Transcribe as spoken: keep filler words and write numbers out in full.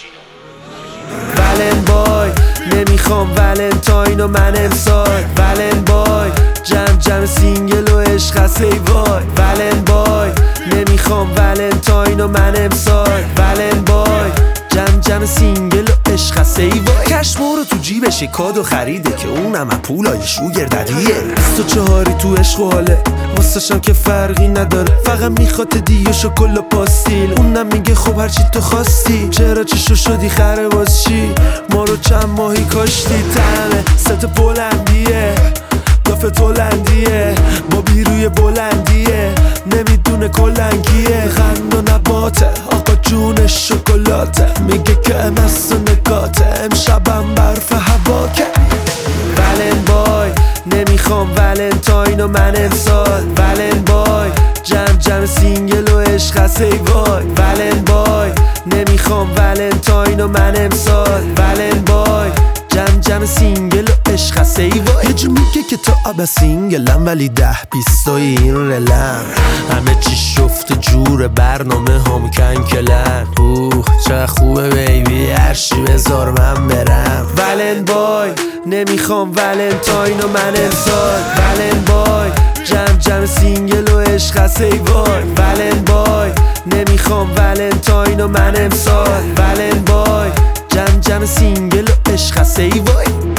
ولن بای نمیخوام ولنتاین و من امسال ولن بای جمع جمع سینگل و عشق هست ای وای ولن بای نمیخوام ولنتاین و من امسال ولن بای جمع جمع سینگل و عشق هست ای وای کشمو رو تو جیبش کادو خریده که اونم از پولای شوگر ددیه بیست و چهاری تو عشق و حاله واسشم که فرقی نداره فقط میخواد دیو شکل و پاستیل اونم میگه خب هرچی تو خواستی چرا چشو شدی خره باز چی ما رو چند ماهی کاشتی تمه ست بلندیه دافت هلندیه با بیروی بلندیه نمیدونه کلنگیه خند و نباته آقا جون شکلاته میگه که امس و نگاته امشبم برف هواکه ولن بای نمیخوام ولنتاین و من امسال ولن بای جمع جمع سینگل و عشق هست ای وای ولن بای نمیخوام ولنتاین و من امسال ولن بای جمع جمع سینگل و عشق هست ای وای یه جو میگه که تو آب سینگلم ولی ده بیست و این رلم همه چی شفت جور برنامه هم کنکلن اوه چه خوبه بیبی هرشی بذار من برم ولن بای نمیخوام ولنتاین و من امسال ولن بای جمع جمع سینگل و عشق هست ای وای ولن بای نمیخوام ولنتاین و من امسال ولن بای جمع جمع سینگل و عشق هست ای وای